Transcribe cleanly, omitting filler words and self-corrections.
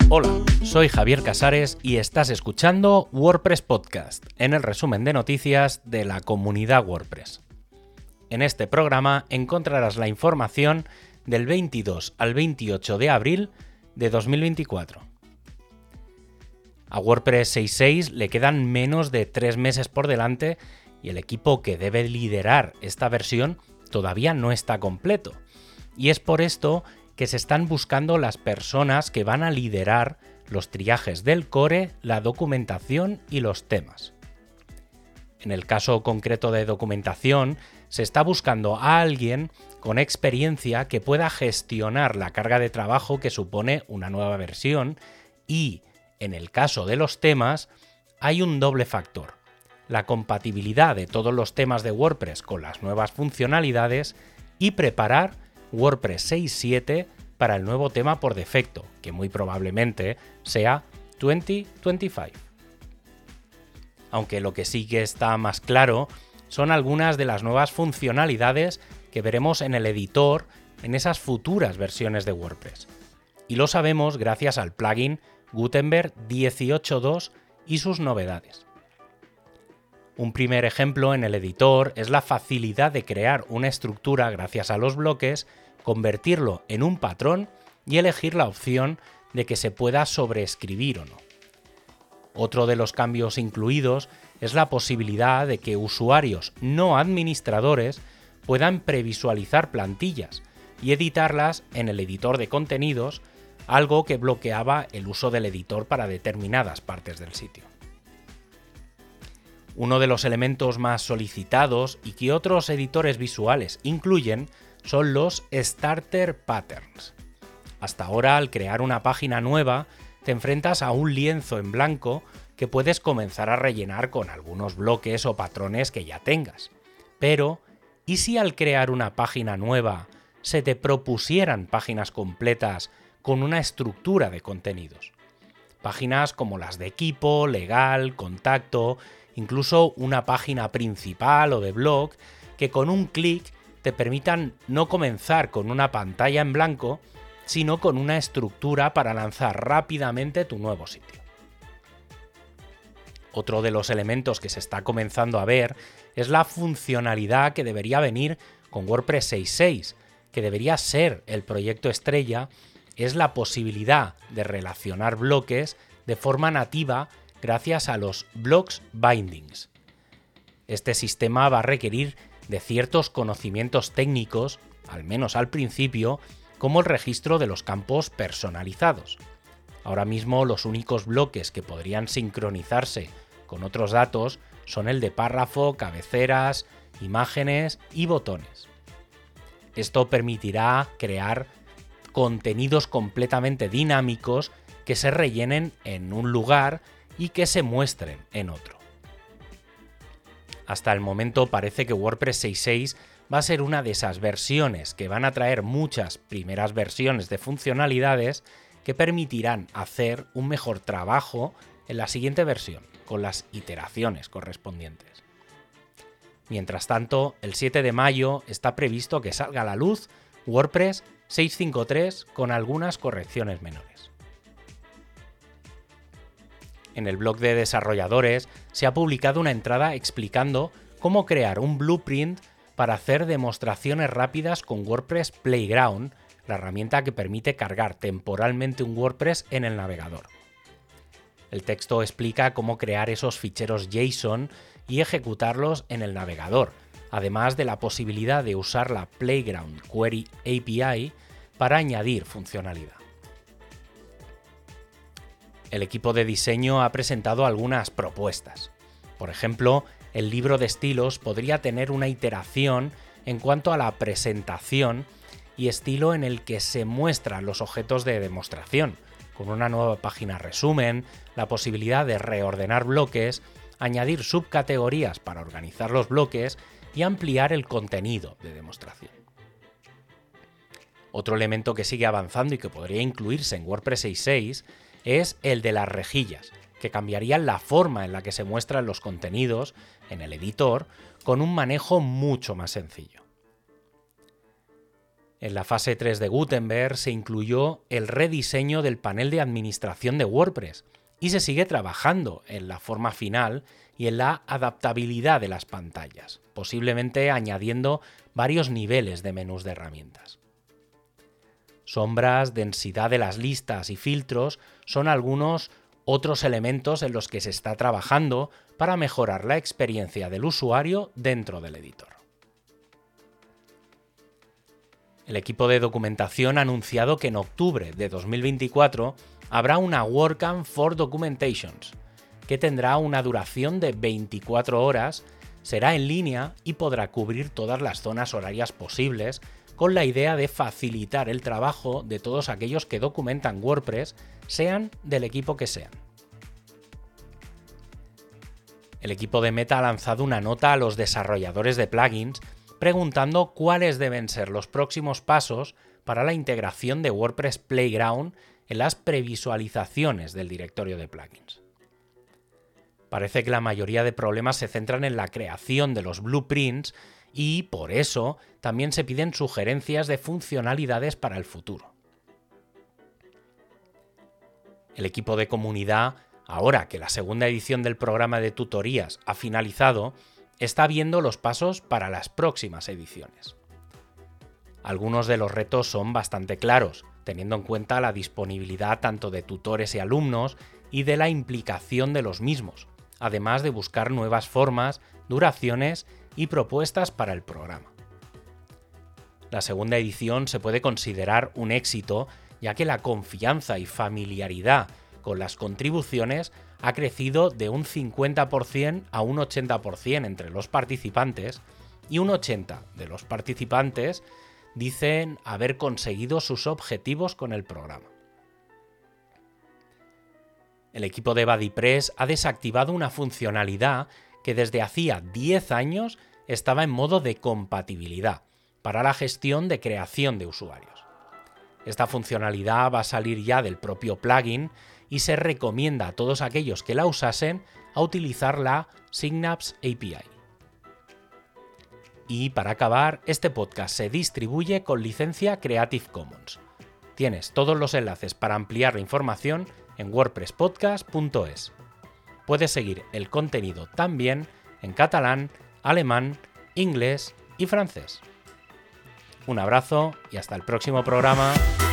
Hola, soy Javier Casares y estás escuchando WordPress Podcast, en el resumen de noticias de la comunidad WordPress. En este programa encontrarás la información del 22 al 28 de abril de 2024. A WordPress 6.6 le quedan menos de 3 meses por delante y el equipo que debe liderar esta versión todavía no está completo. Y es por esto que se están buscando las personas que van a liderar los triajes del core, la documentación y los temas. En el caso concreto de documentación, se está buscando a alguien con experiencia que pueda gestionar la carga de trabajo que supone una nueva versión y, en el caso de los temas, hay un doble factor: la compatibilidad de todos los temas de WordPress con las nuevas funcionalidades y preparar WordPress 6.7 para el nuevo tema por defecto, que muy probablemente sea 2025. Aunque lo que sí que está más claro son algunas de las nuevas funcionalidades que veremos en el editor en esas futuras versiones de WordPress. Y lo sabemos gracias al plugin Gutenberg 18.2 y sus novedades. Un primer ejemplo en el editor es la facilidad de crear una estructura gracias a los bloques, convertirlo en un patrón y elegir la opción de que se pueda sobreescribir o no. Otro de los cambios incluidos es la posibilidad de que usuarios no administradores puedan previsualizar plantillas y editarlas en el editor de contenidos, algo que bloqueaba el uso del editor para determinadas partes del sitio. Uno de los elementos más solicitados y que otros editores visuales incluyen son los Starter Patterns. Hasta ahora, al crear una página nueva, te enfrentas a un lienzo en blanco que puedes comenzar a rellenar con algunos bloques o patrones que ya tengas. Pero, ¿y si al crear una página nueva se te propusieran páginas completas con una estructura de contenidos? Páginas como las de equipo, legal, contacto, incluso una página principal o de blog que con un clic te permitan no comenzar con una pantalla en blanco, sino con una estructura para lanzar rápidamente tu nuevo sitio. Otro de los elementos que se está comenzando a ver es la funcionalidad que debería venir con WordPress 6.6, que debería ser el proyecto estrella, es la posibilidad de relacionar bloques de forma nativa gracias a los Blocks Bindings. Este sistema va a requerir de ciertos conocimientos técnicos, al menos al principio, como el registro de los campos personalizados. Ahora mismo los únicos bloques que podrían sincronizarse con otros datos son el de párrafo, cabeceras, imágenes y botones. Esto permitirá crear contenidos completamente dinámicos que se rellenen en un lugar y que se muestren en otro. Hasta el momento parece que WordPress 6.6 va a ser una de esas versiones que van a traer muchas primeras versiones de funcionalidades que permitirán hacer un mejor trabajo en la siguiente versión, con las iteraciones correspondientes. Mientras tanto, el 7 de mayo está previsto que salga a la luz WordPress 6.5.3 con algunas correcciones menores. En el blog de desarrolladores se ha publicado una entrada explicando cómo crear un blueprint para hacer demostraciones rápidas con WordPress Playground, la herramienta que permite cargar temporalmente un WordPress en el navegador. El texto explica cómo crear esos ficheros JSON y ejecutarlos en el navegador, además de la posibilidad de usar la Playground Query API para añadir funcionalidad. El equipo de diseño ha presentado algunas propuestas. Por ejemplo, el libro de estilos podría tener una iteración en cuanto a la presentación y estilo en el que se muestran los objetos de demostración, con una nueva página resumen, la posibilidad de reordenar bloques, añadir subcategorías para organizar los bloques y ampliar el contenido de demostración. Otro elemento que sigue avanzando y que podría incluirse en WordPress 6.6 es el de las rejillas, que cambiarían la forma en la que se muestran los contenidos en el editor con un manejo mucho más sencillo. En la fase 3 de Gutenberg se incluyó el rediseño del panel de administración de WordPress y se sigue trabajando en la forma final y en la adaptabilidad de las pantallas, posiblemente añadiendo varios niveles de menús de herramientas. Sombras, densidad de las listas y filtros son algunos otros elementos en los que se está trabajando para mejorar la experiencia del usuario dentro del editor. El equipo de documentación ha anunciado que en octubre de 2024 habrá una WordCamp for Documentations, que tendrá una duración de 24 horas, será en línea y podrá cubrir todas las zonas horarias posibles, con la idea de facilitar el trabajo de todos aquellos que documentan WordPress, sean del equipo que sean. El equipo de Meta ha lanzado una nota a los desarrolladores de plugins preguntando cuáles deben ser los próximos pasos para la integración de WordPress Playground en las previsualizaciones del directorio de plugins. Parece que la mayoría de problemas se centran en la creación de los blueprints y, por eso, también se piden sugerencias de funcionalidades para el futuro. El equipo de comunidad, ahora que la segunda edición del programa de tutorías ha finalizado, está viendo los pasos para las próximas ediciones. Algunos de los retos son bastante claros, teniendo en cuenta la disponibilidad tanto de tutores y alumnos y de la implicación de los mismos, además de buscar nuevas formas, duraciones y propuestas para el programa. La segunda edición se puede considerar un éxito, ya que la confianza y familiaridad con las contribuciones ha crecido de un 50% a un 80% entre los participantes y un 80% de los participantes dicen haber conseguido sus objetivos con el programa. El equipo de BuddyPress ha desactivado una funcionalidad que desde hacía 10 años estaba en modo de compatibilidad para la gestión de creación de usuarios. Esta funcionalidad va a salir ya del propio plugin y se recomienda a todos aquellos que la usasen a utilizar la Synapse API. Y para acabar, este podcast se distribuye con licencia Creative Commons. Tienes todos los enlaces para ampliar la información en wordpresspodcast.es. Puedes seguir el contenido también en catalán, alemán, inglés y francés. Un abrazo y hasta el próximo programa.